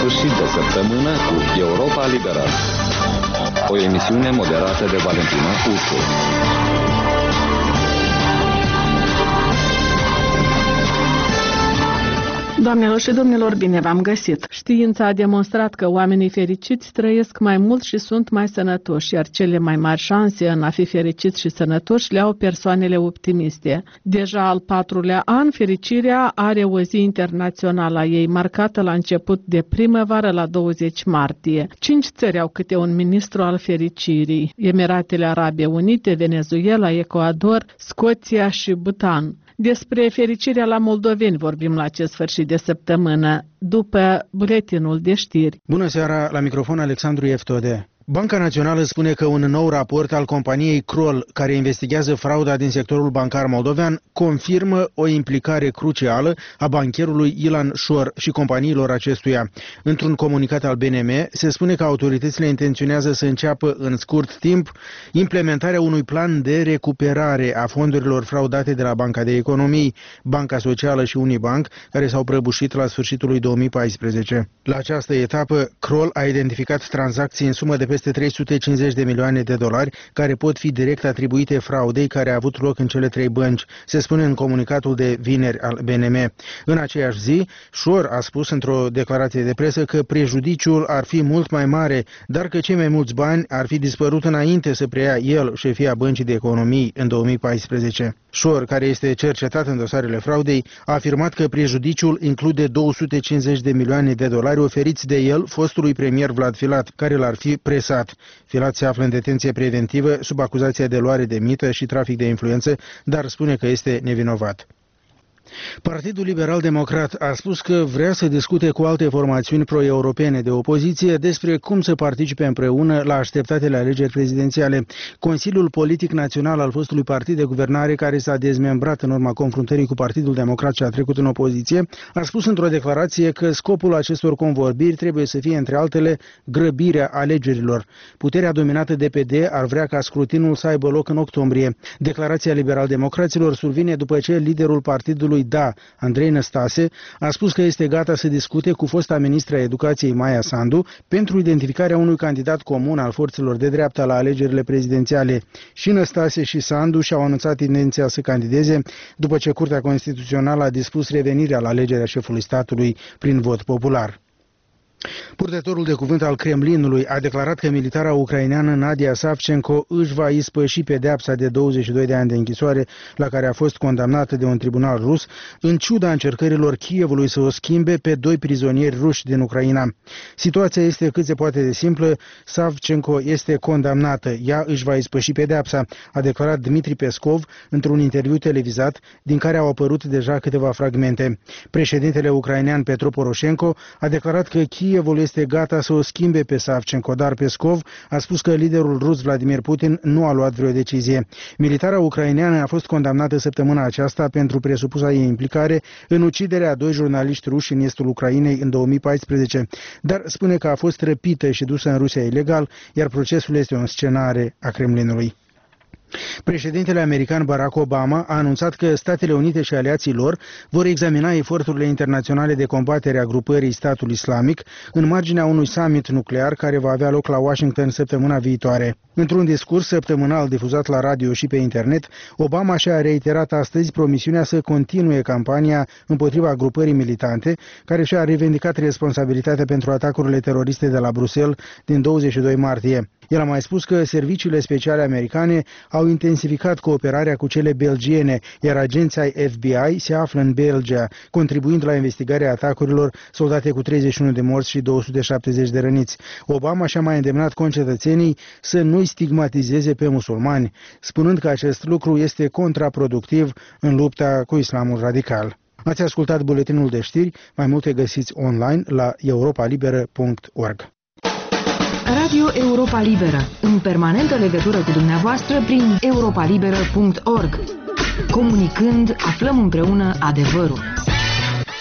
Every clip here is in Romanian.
sfârșit de săptămână cu Europa Liberă. O emisiune moderată de Valentina Ursu. Doamnelor și domnilor, bine v-am găsit! Știința a demonstrat că oamenii fericiți trăiesc mai mult și sunt mai sănătoși, iar cele mai mari șanse în a fi fericiți și sănătoși le au persoanele optimiste. Deja al 4-lea an, fericirea are o zi internațională a ei, marcată la început de primăvară la 20 martie. 5 țări au câte un ministru al fericirii: Emiratele Arabe Unite, Venezuela, Ecuador, Scoția și Bhutan. Despre fericirea la moldoveni vorbim la acest sfârșit de săptămână, după buletinul de știri. Bună seara, la microfon Alexandru Eftode. Banca Națională spune că un nou raport al companiei Kroll, care investigează frauda din sectorul bancar moldovean, confirmă o implicare crucială a bancherului Ilan Șor și companiilor acestuia. Într-un comunicat al BNM, se spune că autoritățile intenționează să înceapă în scurt timp implementarea unui plan de recuperare a fondurilor fraudate de la Banca de Economii, Banca Socială și Unibank, care s-au prăbușit la sfârșitul lui 2014. La această etapă, Kroll a identificat tranzacții în sumă de peste 350 de milioane de dolari care pot fi direct atribuite fraudei care a avut loc în cele 3 bănci, se spune în comunicatul de vineri al BNM. În aceeași zi, Șor a spus într-o declarație de presă că prejudiciul ar fi mult mai mare, dar că cei mai mulți bani ar fi dispărut înainte să preia el șefia Băncii de Economii în 2014. Șor, care este cercetat în dosarele fraudei, a afirmat că prejudiciul include 250 de milioane de dolari oferiți de el fostului premier Vlad Filat, care l-ar fi presat. Filat se află în detenție preventivă sub acuzația de luare de mită și trafic de influență, dar spune că este nevinovat. Partidul Liberal-Democrat a spus că vrea să discute cu alte formațiuni pro-europene de opoziție despre cum să participe împreună la așteptatele alegeri prezidențiale. Consiliul Politic Național al fostului partid de guvernare, care s-a dezmembrat în urma confruntării cu Partidul Democrat și a trecut în opoziție, a spus într-o declarație că scopul acestor convorbiri trebuie să fie, între altele, grăbirea alegerilor. Puterea dominată de PD ar vrea ca scrutinul să aibă loc în octombrie. Declarația liberal-democraților survine după ce liderul partidului Andrei Năstase a spus că este gata să discute cu fosta ministra Educației Maia Sandu pentru identificarea unui candidat comun al forțelor de dreapta la alegerile prezidențiale. Și Năstase și Sandu și-au anunțat intenția să candideze după ce Curtea Constituțională a dispus revenirea la alegerea șefului statului prin vot popular. Purtătorul de cuvânt al Kremlinului a declarat că militara ucraineană Nadia Savchenko își va ispăși pedeapsa de 22 de ani de închisoare la care a fost condamnată de un tribunal rus, în ciuda încercărilor Kievului să o schimbe pe 2 prizonieri ruși din Ucraina. Situația este cât se poate de simplă: Savchenko este condamnată, ea își va ispăși pedeapsa, a declarat Dmitri Peskov într-un interviu televizat din care au apărut deja câteva fragmente. Președintele ucrainean Petro Poroșenko a declarat că Kievul este gata să o schimbe pe Savchenko, dar Peskov a spus că liderul rus Vladimir Putin nu a luat vreo decizie. Militara ucraineană a fost condamnată săptămâna aceasta pentru presupusa ei implicare în uciderea a 2 jurnaliști ruși în estul Ucrainei în 2014, dar spune că a fost răpită și dusă în Rusia ilegal, iar procesul este o înscenare a Kremlinului. Președintele american Barack Obama a anunțat că Statele Unite și aliații lor vor examina eforturile internaționale de combatere a grupării Statul Islamic în marginea unui summit nuclear care va avea loc la Washington săptămâna viitoare. Într-un discurs săptămânal difuzat la radio și pe internet, Obama și-a reiterat astăzi promisiunea să continue campania împotriva grupării militante, care și-a revendicat responsabilitatea pentru atacurile teroriste de la Bruxelles din 22 martie. El a mai spus că serviciile speciale americane au intensificat cooperarea cu cele belgiene, iar agenții ai FBI se află în Belgia, contribuind la investigarea atacurilor soldate cu 31 de morți și 270 de răniți. Obama și-a mai îndemnat concetățenii să nu-i stigmatizeze pe musulmani, spunând că acest lucru este contraproductiv în lupta cu islamul radical. Ați ascultat buletinul de știri, mai multe găsiți online la europalibera.org. Radio Europa Liberă, în permanentă legătură cu dumneavoastră prin europalibera.org. Comunicând, aflăm împreună adevărul.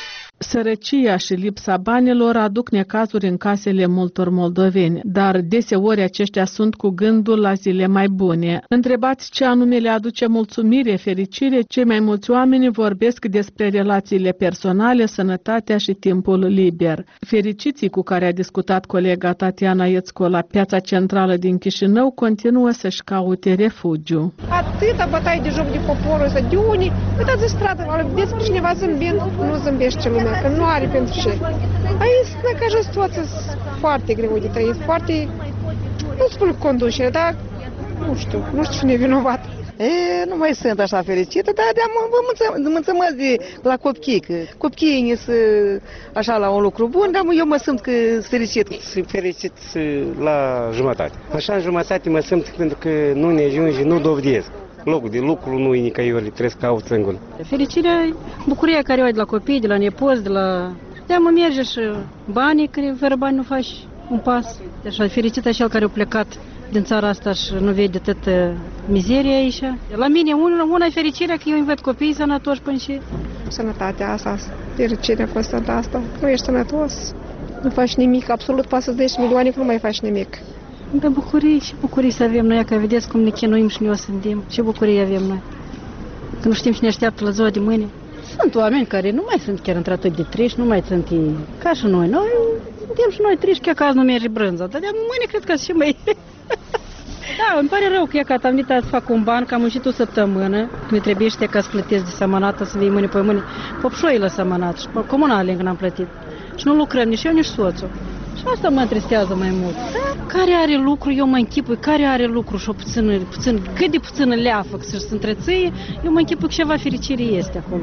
Sărăcia și lipsa banilor aduc necazuri în casele multor moldoveni, dar deseori aceștia sunt cu gândul la zile mai bune. Întrebați ce anume le aduce mulțumire, fericire, cei mai mulți oameni vorbesc despre relațiile personale, sănătatea și timpul liber. Fericiții cu care a discutat colega Tatiana Iețco la piața centrală din Chișinău continuă să-și caute refugiu. Atâta bătaie de joc de poporul ăsta, de unii, uitați în stradă, vedeți pe cineva zâmbind, nu zâmbește lumea, că nu are pentru ce. Aici, ca și situația foarte greu de trăit, foarte, nu spun conducere, dar nu știu cine e vinovat. Nu mai sunt așa fericită, dar mă înțămăs de la copii, că copiii sunt așa la un lucru bun, dar eu mă simt că fericit. Sunt fericit la jumătate. Așa în jumătate mă simt pentru că nu ne ajunge, nu dovedesc. Locul de lucru nu e nicăieri, trebuie să caut singur. Fericirea, bucuria care o ai de la copii, de la nepoți, de la... De-aia mă merge și banii, că fără bani nu faci un pas. Așa, fericit așa care a plecat din țara asta și nu vede atât mizerie aici. La mine, una e fericirea că eu îmi văd copiii sănătoși până și... Sănătatea asta, fericirea constantă asta, nu ești sănătos, nu faci nimic, absolut poți să-ți dai milioane că nu mai faci nimic. Pe bucurii să avem noi, că vedeți cum ne chinuim și ne osândim, ce bucurii avem noi. Că nu știm ce ne așteaptă la ziua de mâine. Sunt oameni care nu mai sunt chiar într-atât de triști, nu mai sunt ca și noi. Noi suntem și noi triști, chiar că azi nu merge brânza, dar de mâine cred că și mai... Da, îmi pare rău că am venit să fac un ban, că am muncit o săptămână, mi trebuie ca să plătesc de sămănată, să vii mâine pe mâine, popșoii la sămănată și pe comunale încă n-am plătit. Și nu lucrăm nici eu, nici soțul. Și asta mă întristează mai mult. Care are lucru, eu mă închipui, care are lucru și o puțin, cât de puțină leafă să se întrețăie, eu mă închipui că ceva fericire este acolo.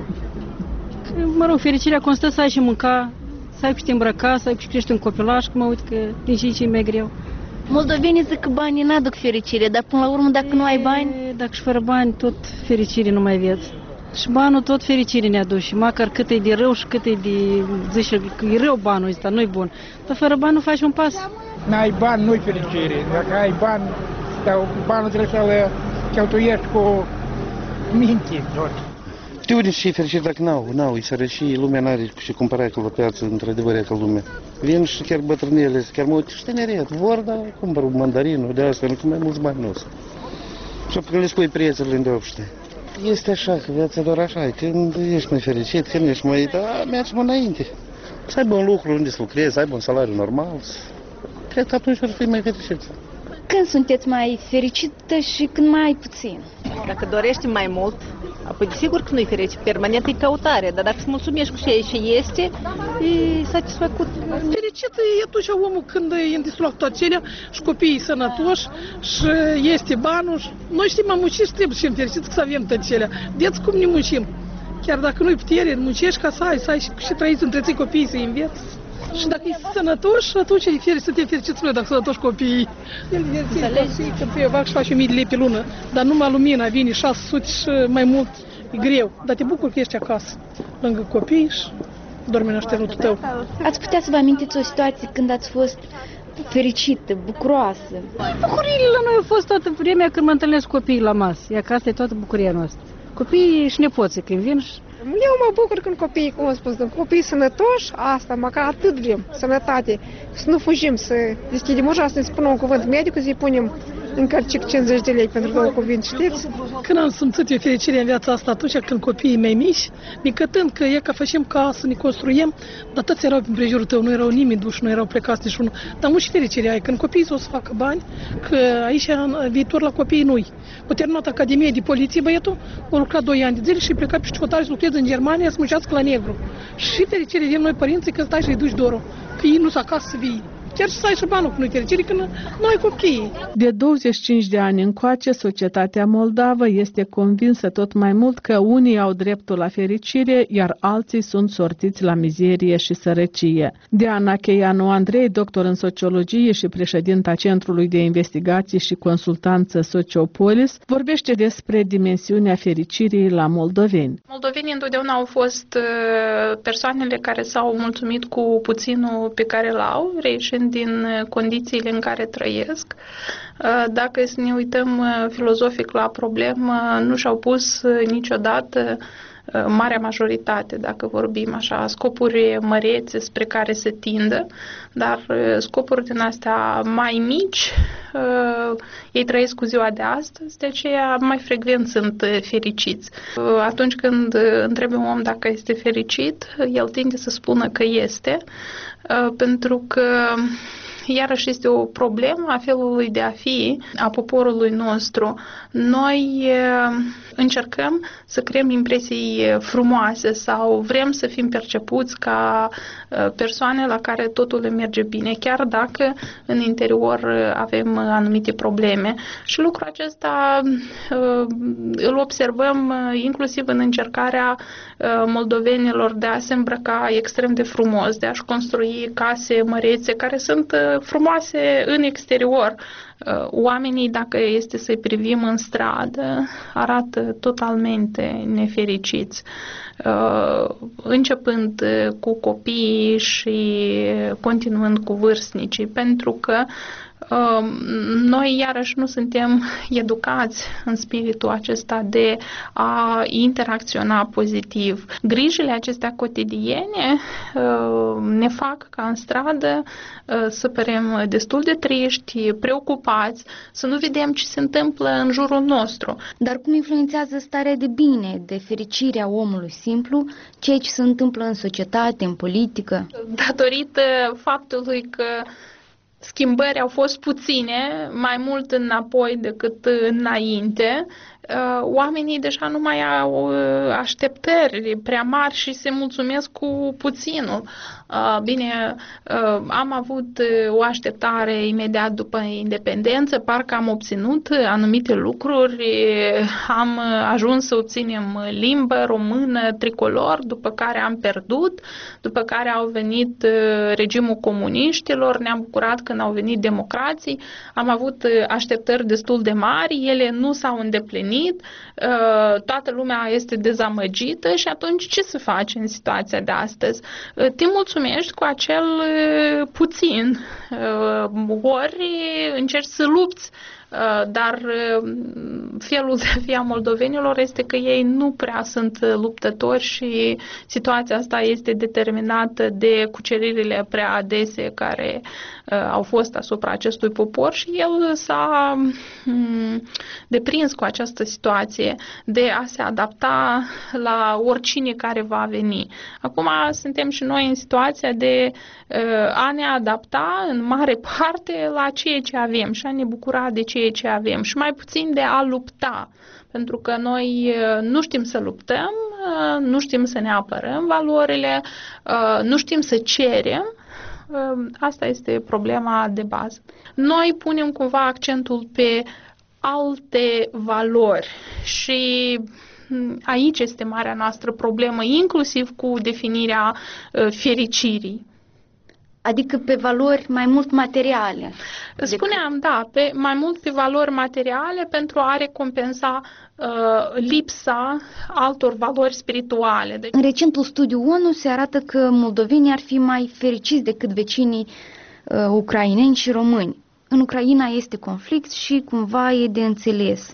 Mă rog, fericirea constă să ai și mânca, să ai cu ce te îmbrăca, să ai cu ce crești un copilaș, că mă uit că din ce e mai greu. Moldovenii zic că banii n-aduc fericire, dar până la urmă dacă nu ai bani... Dacă și fără bani tot fericire nu mai vieți. Și banul tot fericire ne aduce, măcar cât e de rău și cât e de... Zice că e rău banul ăsta, nu-i bun. Dar fără bani nu faci un pas. N-ai bani, nu-i fericire. Dacă ai bani, banul trebuie să-l cheltuiești cu minte tot. De unde și fericit dacă n-au, e sărăcie, lumea n-are și cumpăra că la piață, într-adevăr, ca lume. Vin și chiar bătrânele, chiar mă uit și tineret, vor, dar cumpăr un mandarinul de asta, nu mai mulți bani nu sunt. Și când le spui prețurile îndeopște. Este așa, că viața doar așa, când ești mai fericit, când ești mai... Da, mergi mai înainte. Să aibă un lucru unde să lucrezi, să aibă un salariu normal. Cred că atunci vor fi mai fericit. Când sunteți mai fericită și când mai puțin? Dacă dorești mai mult, apoi sigur că nu-i fericit, permanent e căutare, dar dacă îți mulțumești cu ce este, e satisfăcut. Fericit e atunci omul când e destul la toate acelea și copiii sănătoși și este banul. Noi știm, am muncit și trebuie să fim fericiți să avem toate acelea. Vedeți cum ne muncim. Chiar dacă nu-i putere, muncești ca să ai și trăiți, întreții copiii să-i înveți. Și dacă e sănătoși, atunci e suntem fericiți noi dacă sănătoși copiii. Înțelegi? Când eu fac și faci 1000 de lei pe lună, dar numai lumina vine 600 și mai mult, e greu. Dar te bucur că ești acasă, lângă copii și dormi în așternutul tău. Ați putea să vă amintiți o situație când ați fost fericită, bucuroasă? Bucuriile la noi au fost toată vremea când mă întâlnesc copiii la masă. E că asta e toată bucuria noastră. Copiii și nepoții când vin și... Eu mă bucur când copiii, cum am spus, copiii sănătoși, asta, măcar atât vrem, sănătate, să nu fugim, să deschidem ușa, să ne spunem un cuvânt medicul, să-i punem în cărcic 50 de lei pentru 2 cuvinte, știți? Când am simțit eu fericirea în viața asta atunci când copiii mei mici, necătând că e ca facem casă, ne construiem, dar toți erau prin prejurul tău, nu erau nimeni duși, nu erau plecați nici unul. Dar nu și fericirea ai, când copiii o să facă bani, că aici în viitor la copiii nu-i. O terminat Academie de Poliție, băietul, a lucrat 2 ani de zile și a plecat pe școtare să lucreze în Germania, să muncească la negru. Și fericirea avem noi părinții că stai și-i duci dorul, că ei nu s acasă să vii. Chiar să ai și banul cu noi fericire când nu ai copii. De 25 de ani încoace, societatea moldavă este convinsă tot mai mult că unii au dreptul la fericire, iar alții sunt sortiți la mizerie și sărăcie. Diana Cheianu Andrei, doctor în sociologie și președinta Centrului de Investigații și Consultanță Sociopolis, vorbește despre dimensiunea fericirii la moldoveni. Moldovenii întotdeauna au fost persoanele care s-au mulțumit cu puținul pe care l-au, reieșind din condițiile în care trăiesc. Dacă să ne uităm filozofic la problemă, nu și-au pus niciodată marea majoritate, dacă vorbim așa, scopuri mărețe spre care se tindă, dar scopuri din astea mai mici, ei trăiesc cu ziua de astăzi, de aceea mai frecvent sunt fericiți. Atunci când întrebi un om dacă este fericit, el tinde să spună că este, pentru că iarăși este o problemă a felului de a fi a poporului nostru. Noi încercăm să creăm impresii frumoase sau vrem să fim percepuți ca persoane la care totul le merge bine, chiar dacă în interior avem anumite probleme. Și lucrul acesta îl observăm inclusiv în încercarea moldovenilor de a se îmbrăca extrem de frumos, de a-și construi case mărețe care sunt frumoase în exterior. Oamenii, dacă este să-i privim în stradă, arată totalmente nefericiți, începând cu copiii și continuând cu vârstnicii, pentru că noi iarăși nu suntem educați în spiritul acesta de a interacționa pozitiv. Grijile acestea cotidiene ne fac ca în stradă să părem destul de triști, preocupați, să nu vedem ce se întâmplă în jurul nostru. Dar cum influențează starea de bine, de fericire a omului simplu, ceea ce se întâmplă în societate, în politică? Datorită faptului că schimbări au fost puține, mai mult înapoi decât înainte, oamenii deja nu mai au așteptări prea mari și se mulțumesc cu puținul. Bine, am avut o așteptare imediat după independență, parcă am obținut anumite lucruri, am ajuns să obținem limbă română, tricolor, după care am pierdut, după care au venit regimul comuniștilor, ne-am bucurat când au venit democrații, am avut așteptări destul de mari, ele nu s-au îndeplinit, toată lumea este dezamăgită și atunci ce să faci în situația de astăzi? Te mulțumești cu acel puțin, ori încerci să lupți, dar felul de a fi a moldovenilor este că ei nu prea sunt luptători și situația asta este determinată de cuceririle prea adese care au fost asupra acestui popor și el s-a deprins cu această situație de a se adapta la oricine care va veni. Acum suntem și noi în situația de a ne adapta în mare parte la ceea ce avem și a ne bucura de ceea ce avem și mai puțin de a lupta. Pentru că noi nu știm să luptăm, nu știm să ne apărăm valorile, nu știm să cerem. Asta este problema de bază. Noi punem cumva accentul pe alte valori și aici este marea noastră problemă, inclusiv cu definirea fericirii. Adică pe valori mai mult materiale. Spuneam, da, pe mai multe valori materiale pentru a recompensa lipsa altor valori spirituale. În recentul studiu ONU se arată că moldovenii ar fi mai fericiți decât vecinii ucraineni și români. În Ucraina este conflict și cumva e de înțeles.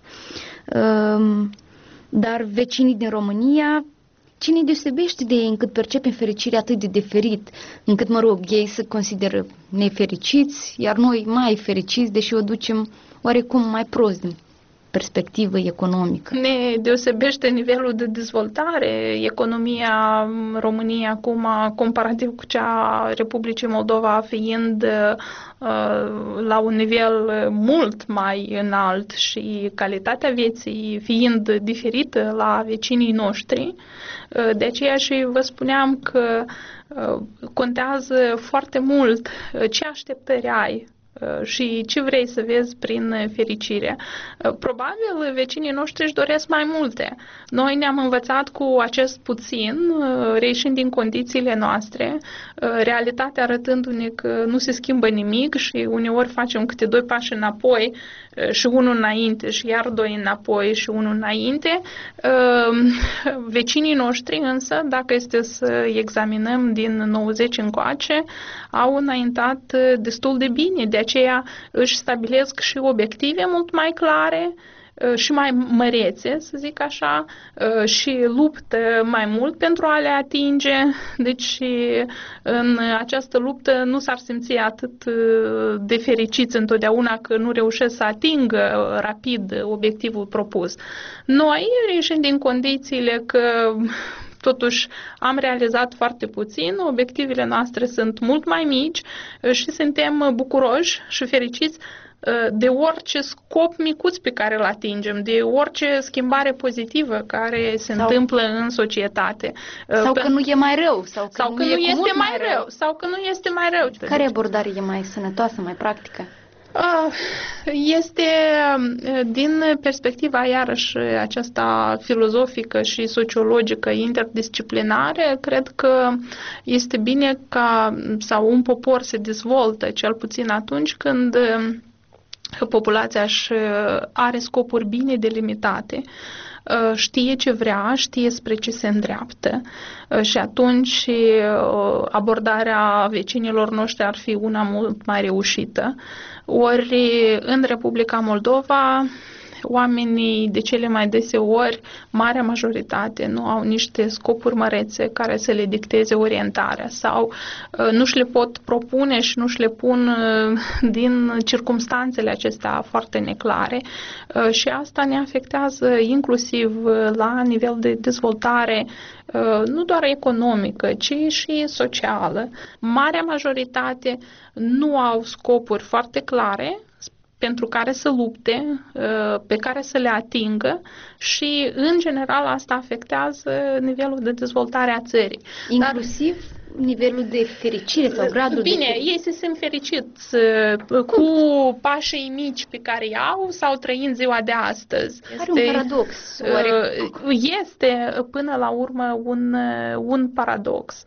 Dar vecinii din România, cine deosebește de ei încât percepem fericirea atât de diferit, încât, mă rog, ei se consideră nefericiți, iar noi mai fericiți, deși o ducem oarecum mai prost din perspectivă economică. Ne deosebește nivelul de dezvoltare, economia României acum, comparativ cu cea a Republicii Moldova, fiind la un nivel mult mai înalt și calitatea vieții fiind diferită la vecinii noștri. De aceea și vă spuneam că contează foarte mult ce așteptări ai și ce vrei să vezi prin fericire. Probabil vecinii noștri își doresc mai multe. Noi ne-am învățat cu acest puțin, reieșind din condițiile noastre, realitatea arătându-ne că nu se schimbă nimic și uneori facem câte 2 pași înapoi și unul înainte și iar 2 înapoi și unul înainte. Vecinii noștri însă, dacă este să examinăm din 90 încoace, au înaintat destul de bine. De aceea își stabilesc și obiective mult mai clare și mai mărețe, să zic așa, și luptă mai mult pentru a le atinge. Deci în această luptă nu s-ar simți atât de fericiți întotdeauna că nu reușesc să atingă rapid obiectivul propus. Noi ieșim din condițiile că totuși am realizat foarte puțin, obiectivele noastre sunt mult mai mici și suntem bucuroși și fericiți de orice scop micuț pe care îl atingem, de orice schimbare pozitivă care se întâmplă în societate. Sau că nu e mai rău. Sau că nu este mai rău. Sau că nu este mai rău. Care abordare e mai sănătoasă, mai practică? Este din perspectiva iarăși aceasta filozofică și sociologică interdisciplinare, cred că este bine sau un popor se dezvoltă cel puțin atunci când populația își are scopuri bine delimitate, știe ce vrea, știe spre ce se îndreaptă și atunci abordarea vecinilor noștri ar fi una mult mai reușită. Ori în Republica Moldova oamenii de cele mai deseori, marea majoritate, nu au niște scopuri mărețe care să le dicteze orientarea sau nu și le pot propune și nu și le pun din circumstanțele acestea foarte neclare și asta ne afectează inclusiv la nivel de dezvoltare nu doar economică, ci și socială. Marea majoritate nu au scopuri foarte clare pentru care să lupte, pe care să le atingă și, în general, asta afectează nivelul de dezvoltare a țării. Inclusiv nivelul de fericire sau gradul Bine, de fericire? ei se simt fericiți cu pașii mici pe care îi au sau trăind ziua de astăzi. Are un paradox. Este, până la urmă, un paradox.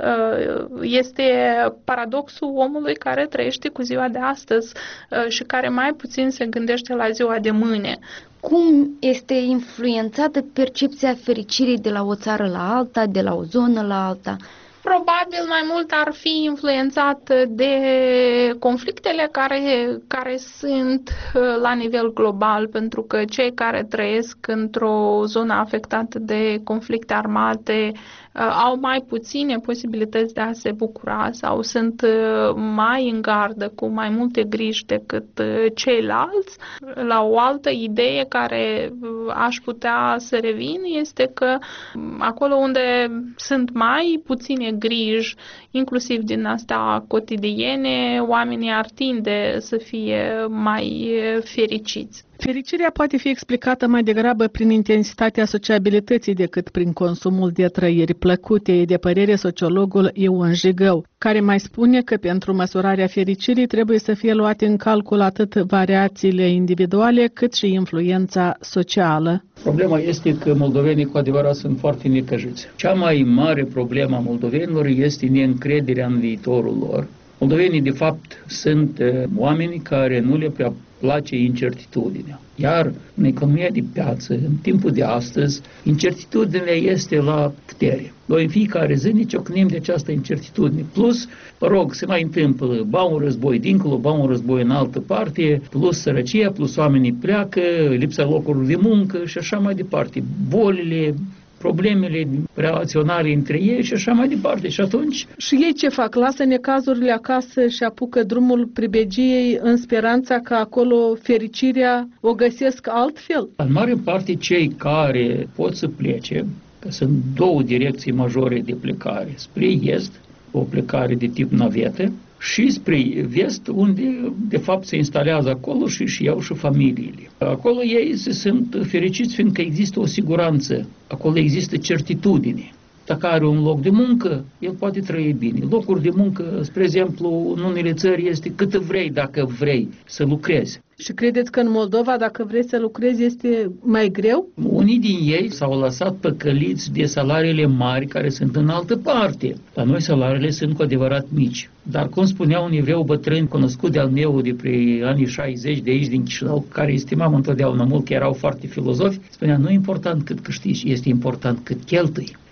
Este paradoxul omului care trăiește cu ziua de astăzi și care mai puțin se gândește la ziua de mâine. Cum este influențată percepția fericirii de la o țară la alta, de la o zonă la alta? Probabil mai mult ar fi influențat de conflictele care sunt la nivel global, pentru că cei care trăiesc într-o zonă afectată de conflicte armate au mai puține posibilități de a se bucura sau sunt mai în gardă cu mai multe griji decât ceilalți. La o altă idee care aș putea să revin este că acolo unde sunt mai puține griji, inclusiv din astea cotidiene, oamenii ar tinde să fie mai fericiți. Fericirea poate fi explicată mai degrabă prin intensitatea sociabilității decât prin consumul de trăiri plăcute, e de părere sociologul Ion Jigău, care mai spune că pentru măsurarea fericirii trebuie să fie luate în calcul atât variațiile individuale cât și influența socială. Problema este că moldovenii cu adevărat sunt foarte necăjiți. Cea mai mare problemă a moldovenilor este neîncrederea în viitorul lor. Moldovenii, de fapt, sunt oameni care nu le prea place incertitudinea. Iar în economia de piață, în timpul de astăzi, incertitudinea este la putere. Noi în fiecare zi ne ciocnim de această incertitudine. Plus, se mai întâmplă, ba un război dincolo, ba un război în altă parte, plus sărăcia, plus oamenii pleacă, lipsa locurilor de muncă și așa mai departe. Bolile, problemele relaționale între ei și așa mai departe. Și atunci... Și ei ce fac? Lasă necazurile acasă și apucă drumul pribegiei în speranța că acolo fericirea o găsesc altfel? În mare parte cei care pot să plece, că sunt două direcții majore de plecare, spre est, o plecare de tip navete, și spre vest, unde de fapt se instalează acolo și își iau și familiile. Acolo ei se simt fericiți fiindcă există o siguranță, acolo există certitudine. Dacă are un loc de muncă, el poate trăi bine. Locuri de muncă, spre exemplu, în unele țări este cât vrei dacă vrei să lucrezi. Și credeți că în Moldova, dacă vrei să lucrezi, este mai greu? Unii din ei s-au lăsat păcăliți de salariile mari care sunt în altă parte. La noi salariile sunt cu adevărat mici. Dar cum spunea un evreu bătrân cunoscut de-al meu de pre anii 60 de aici din Chișinău, care estimam întotdeauna mult, că erau foarte filozofi, spunea, nu e important cât câștigi, este important cât cheltui.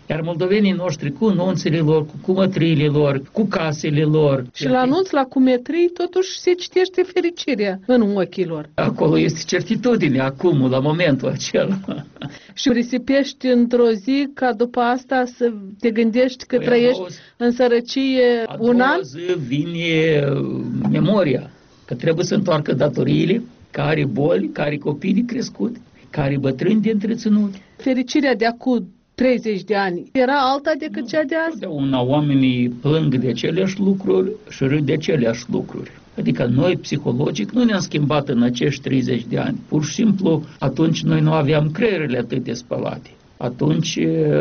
Iar moldovenii noștri cu nunțele lor, cu cumătriile lor, cu casele lor. Și la anunț, la cumetrii, totuși se citește fericirea în ochii lor. Acolo este certitudine acum, la momentul acela. Și risipești într-o zi ca după asta să te gândești că trăiești în sărăcie un an? Zi vine memoria, că trebuie să întoarcă datoriile, care boli, care copii de crescut, care bătrâni de întreținut. Fericirea de acum 30 de ani era alta decât cea de azi? Totdeauna oamenii plâng de aceleași lucruri și râd de aceleași lucruri. Adică noi, psihologic, nu ne-am schimbat în acești 30 de ani. Pur și simplu, atunci noi nu aveam creierele atât de spălate. Atunci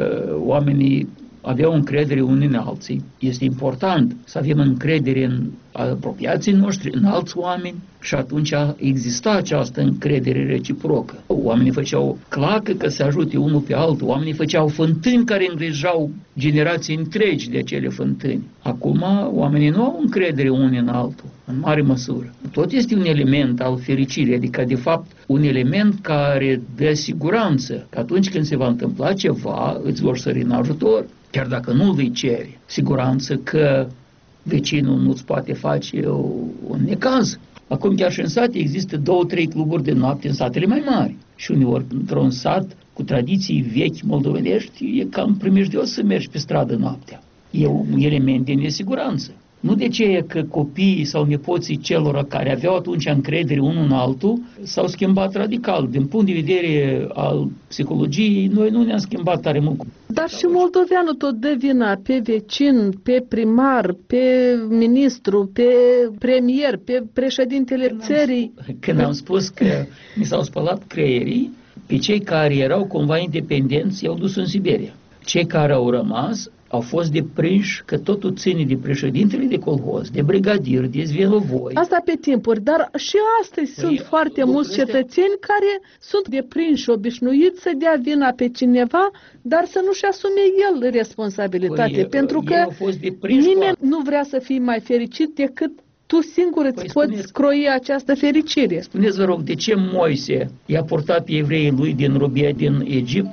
oamenii aveau încredere unii în alții. Este important să avem încredere în apropiații noștri, în alți oameni, și atunci exista această încredere reciprocă. Oamenii făceau clacă că se ajute unul pe altul, oamenii făceau fântâni care îngrijau generații întregi de acele fântâni. Acum oamenii nu au încredere unii în altul, în mare măsură. Tot este un element al fericirii, adică de fapt un element care dă siguranță că atunci când se va întâmpla ceva, îți vor sări în ajutor, chiar dacă nu îi ceri. Siguranță că vecinul nu-ți poate face un necaz. Acum chiar și în sate există 2-3 cluburi de noapte în satele mai mari. Și uneori, într-un sat cu tradiții vechi moldovenești, e cam primejdios să mergi pe stradă noaptea. E un element de nesiguranță. Nu de ce e că copiii sau nepoții celor care aveau atunci încredere unul în altul s-au schimbat radical. Din punct de vedere al psihologiei, noi nu ne-am schimbat tare mult. Dar și moldoveanul tot dă vina pe vecin, pe primar, pe ministru, pe premier, pe președintele țării. Când am spus că mi s-au spălat creierii, pe cei care erau cumva independenți i-au dus în Siberia. Cei care au rămas au fost deprinși că totul ține de președintele de colhoz, de brigadier, de zvelovoi. Asta pe timpuri, dar și astăzi sunt foarte mulți cetățeni care sunt deprinși, obișnuiți să dea vina pe cineva, dar să nu-și asume el responsabilitate, pentru că nimeni nu vrea să fie mai fericit decât tu singur îți poți croi această fericire. Spuneți, vă rog, de ce Moise i-a purtat pe evreii lui din robia din Egipt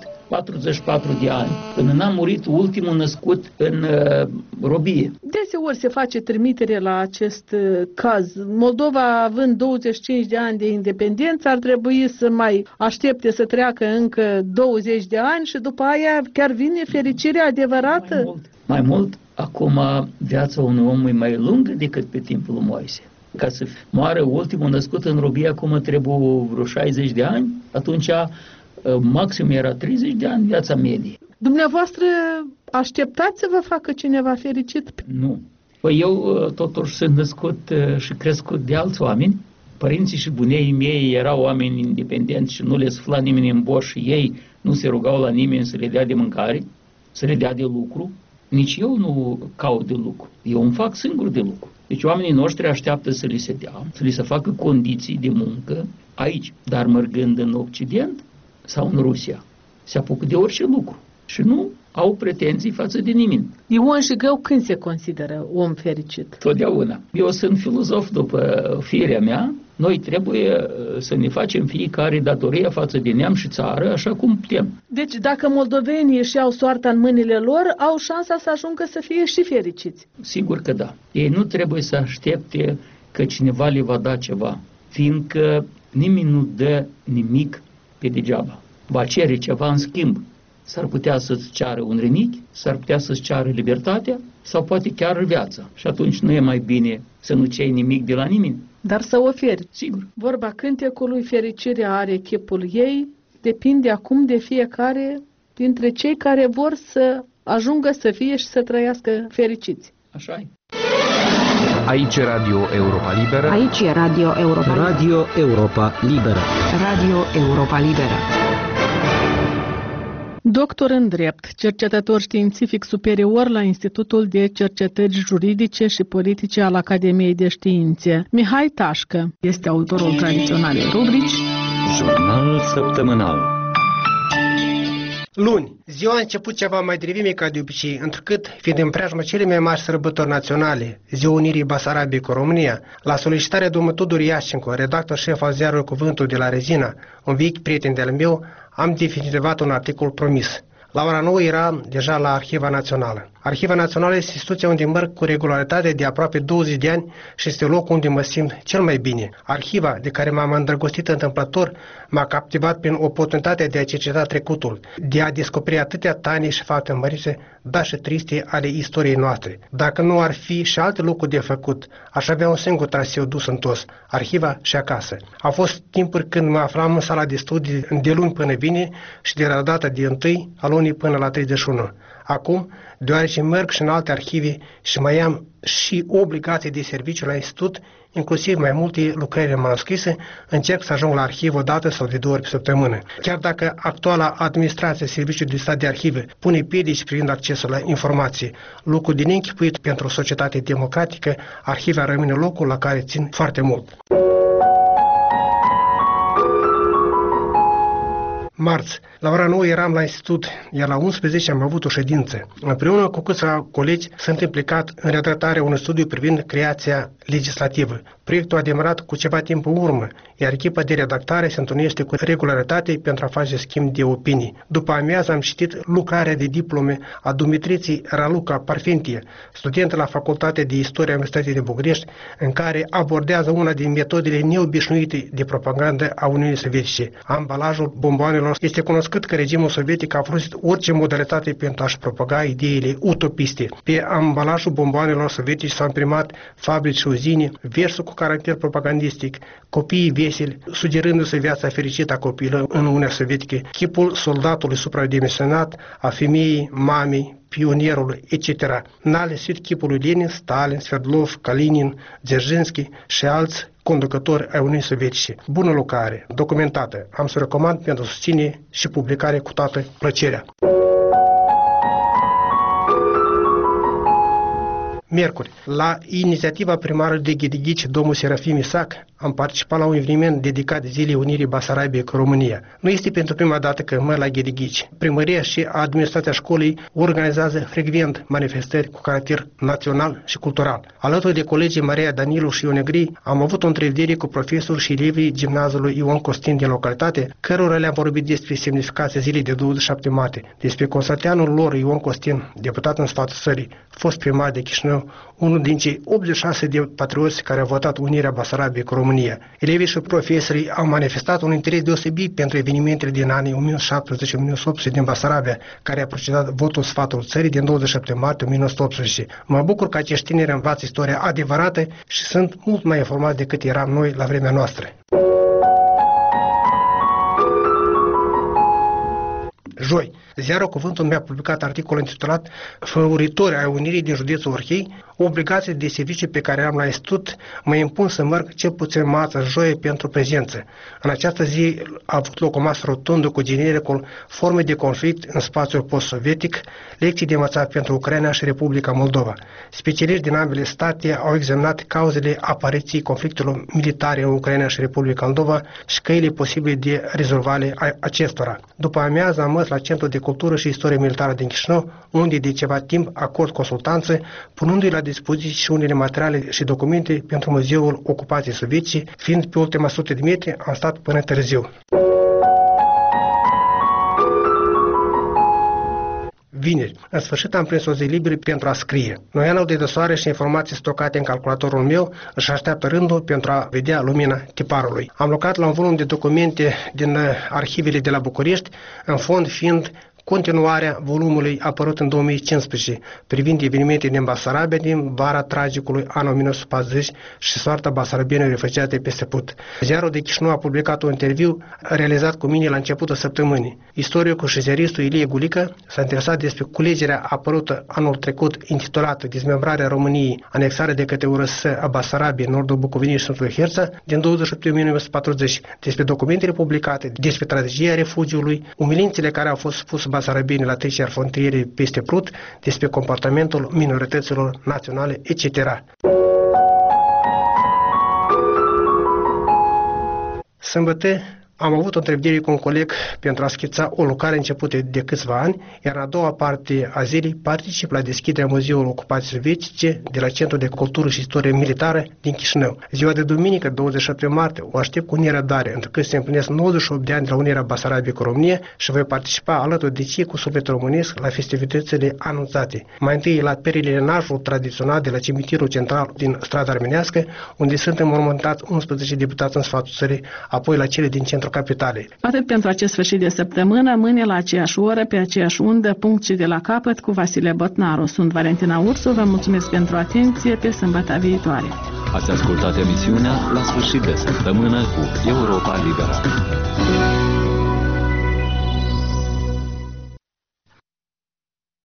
44 de ani, până n-a murit ultimul născut în robie? Deseori se face trimitere la acest caz. Moldova, având 25 de ani de independență, ar trebui să mai aștepte să treacă încă 20 de ani și după aia chiar vine fericirea adevărată? Mai mult, acum viața unui om e mai lungă decât pe timpul lui Moise. Ca să moară ultimul născut în robie, acum trebuie vreo 60 de ani, atunci maxim era 30 de ani viața medie. Dumneavoastră așteptați să vă facă cineva fericit? Nu. Păi eu totuși sunt născut și crescut de alți oameni. Părinții și buneii mei erau oameni independenți și nu le sufla nimeni în boș și ei nu se rugau la nimeni să le dea de mâncare, să le dea de lucru. Nici eu nu caut de lucru. Eu îmi fac singur de lucru. Deci oamenii noștri așteaptă să li se dea, să li se facă condiții de muncă aici, dar mergând în Occident sau în Rusia, se apucă de orice lucru și nu au pretenții față de nimeni. Ion și Gău când se consideră om fericit? Totdeauna. Eu sunt filozof după firea mea. Noi trebuie să ne facem fiecare datoria față de neam și țară, așa cum putem. Deci dacă moldovenii își iau soarta în mâinile lor, au șansa să ajungă să fie și fericiți. Sigur că da. Ei nu trebuie să aștepte că cineva le va da ceva, fiindcă nimeni nu dă nimic pe degeaba. Va cere ceva în schimb. S-ar putea să-ți ceară un renichi, s-ar putea să-ți ceară libertatea sau poate chiar viața. Și atunci nu e mai bine să nu ceri nimic de la nimeni. Dar să oferi. Sigur. Vorba cântecului, fericirea are chipul ei, depinde acum de fiecare dintre cei care vor să ajungă să fie și să trăiască fericiți. Așa e. Aici e Radio Europa Liberă. Aici e Radio Europa Liberă. Radio Europa Liberă. Radio Europa Liberă. Doctor în drept, cercetător științific superior la Institutul de Cercetări Juridice și Politice al Academiei de Științe, Mihai Tașcă este autorul tradiționalei rubrici Jurnal săptămânal. Luni, ziua a început ceva mai devreme ca de obicei, întrucât, fiind în preajma cele mai mari sărbători naționale, Ziua Unirii Basarabiei cu România, la solicitarea domnului Tudor Iașenco, redactor șef al ziarului Cuvântul de la Rezina, un vechi prieten de-al meu, am definitivat un articol promis. La ora 9 era deja la Arhiva Națională. Arhiva Națională este instituția unde merg cu regularitate de aproape 20 de ani și este locul unde mă simt cel mai bine. Arhiva, de care m-am îndrăgostit întâmplător, m-a captivat prin oportunitatea de a cerceta trecutul, de a descoperi atâtea taine și fapte mărite, dar și triste ale istoriei noastre. Dacă nu ar fi și alte lucruri de făcut, aș avea un singur traseu dus întors, arhiva și acasă. Au fost timpuri când mă aflam în sala de studii de luni până vine și de la data de 1 a lunii până la 31. Acum, deoarece merg și în alte arhive și mai am și obligații de serviciu la institut, inclusiv mai multe lucrări manuscrise, încerc să ajung la arhivă o dată sau de 2 ori pe săptămână. Chiar dacă actuala administrație Serviciului de Stat de Arhive pune piedici privind accesul la informații, lucru din închipuit pentru o societate democratică, arhiva rămâne locul la care țin foarte mult. Marți, la ora 9 eram la institut, iar la 11 am avut o ședință. Împreună cu câțiva colegi sunt implicat în redactarea unui studiu privind creația legislativă. Proiectul a demarat cu ceva timp în urmă, iar echipa de redactare se întâlnește cu regularitate pentru a face schimb de opinii. După amiază am citit lucrarea de diplome a Dumitriței Raluca Parfentie, studentă la Facultatea de Istorie a Universității din București, în care abordează una din metodele neobișnuite de propagandă a Uniunii Sovietice. Ambalajul bomboanelor este cunoscut că regimul sovietic a folosit orice modalitate pentru a-și propaga ideile utopiste. Pe ambalajul bomboanelor sovietice s-au imprimat fabrici și uzine, versuri cu caracter propagandistic, copiii veseli, sugerându-se viața fericită a copilului în Uniunea Sovietică, chipul soldatului supradimensionat, a femeii, mamei, pionierului, etc. N-a lipsit chipul lui Lenin, Stalin, Sverdlov, Kalinin, Dzerzhinsky și alți conducători ai Uniunii Sovietice. Bună lucrare, documentată. Am să recomand pentru susține și publicare cu toată plăcerea. Miercuri, la inițiativa primarului de Ghedighici, domnul Serafim Isac, am participat la un eveniment dedicat Zilei Unirii Basarabiei cu România. Nu este pentru prima dată că merg la Ghedighici. Primăria și administrația școlii organizează frecvent manifestări cu caracter național și cultural. Alături de colegii Maria Danilu și Ion Negri, am avut o întrevedere cu profesori și elevii gimnaziului Ion Costin din localitate, cărora le-am vorbit despre semnificația zilei de 27 martie, despre Constantinul lor Ion Costin, deputat în sfatul țării, fost primar de Chișinău, unul din cei 86 de patrioți care au votat unirea Basarabiei cu România. Elevii și profesorii au manifestat un interes deosebit pentru evenimentele din anii 1917-1918 din Basarabia, care a procedat votul sfatului țării din 27 martie 1918. Mă bucur că acești tineri învață istoria adevărată și sunt mult mai informați decât eram noi la vremea noastră. Joi, ziarul Cuvântul mi-a publicat articolul intitulat Făuritori ai Unirii din județul Orhei, obligații de serviciu pe care am la institut mă impun să merg cel puțin marță joie pentru prezență. În această zi a avut loc o masă rotundă cu genericul Forme de conflict în spațiul post-sovietic, lecții de învățat pentru Ucraina și Republica Moldova. Specialiști din ambele state au examinat cauzele apariției conflictelor militare în Ucraina și Republica Moldova și căile posibile de rezolvare a acestora. După amiază am mers la Centrul de Cultură și Istorie Militară din Chișinău, unde de ceva timp acord consultanță, punându-i la dispoziție și unele materiale și documente pentru Muzeul Ocupației Sovietice, fiind pe ultima 100 de metri, am stat până târziu. Vineri, în sfârșit am prins o zi liberă pentru a scrie. Noianul de soare și informații stocate în calculatorul meu își așteaptă rândul pentru a vedea lumina tiparului. Am lucrat la un volum de documente din arhivele de la București, în fond fiind continuarea volumului apărut în 2015 privind evenimente din Basarabia din vara tragicului anul 1940 și soarta basarabienilor refugiate peste Put. Ziarul de Chișinău a publicat un interviu realizat cu mine la începutul săptămânii. Istoricul și ziaristul Ilie Gulică s-a interesat despre culegerea apărută anul trecut intitulată Dezmembrarea României, anexarea de către URSS a Basarabiei, nordul Bucovinei și Sfântul Herța din 28 1940, despre documentele publicate, despre strategia refugiului, umilințele care au fost spuse basarabieni la trecerea frontierei peste Prut, despre comportamentul minorităților naționale, etc. Sâmbătă Am avut o întrevedere cu un coleg pentru a schița o lucrare începută de câțiva ani, iar în a doua parte a zilei particip la deschiderea Muzeului Ocupației Sovietice de la Centrul de Cultură și Istorie Militară din Chișinău. Ziua de duminică, 27 martie, o aștept cu nerăbdare, întrucât se împlinesc 98 de ani de la unirea Basarabiei cu România și voi participa alături de cei cu suflet românesc la festivitățile anunțate. Mai întâi la peregrinajul tradițional de la cimitirul central din strada armenească, unde sunt înmormântați 11 deputați în sfatul țării, apoi la cele din centrul capitalei. Atât pentru acest sfârșit de săptămână, mâine la aceeași oră, pe aceeași undă, punct și de la capăt, cu Vasile Botnaru. Sunt Valentina Ursu, vă mulțumesc pentru atenție, pe sâmbătă viitoare. Ați ascultat emisiunea La sfârșit de săptămână cu Europa Liberă.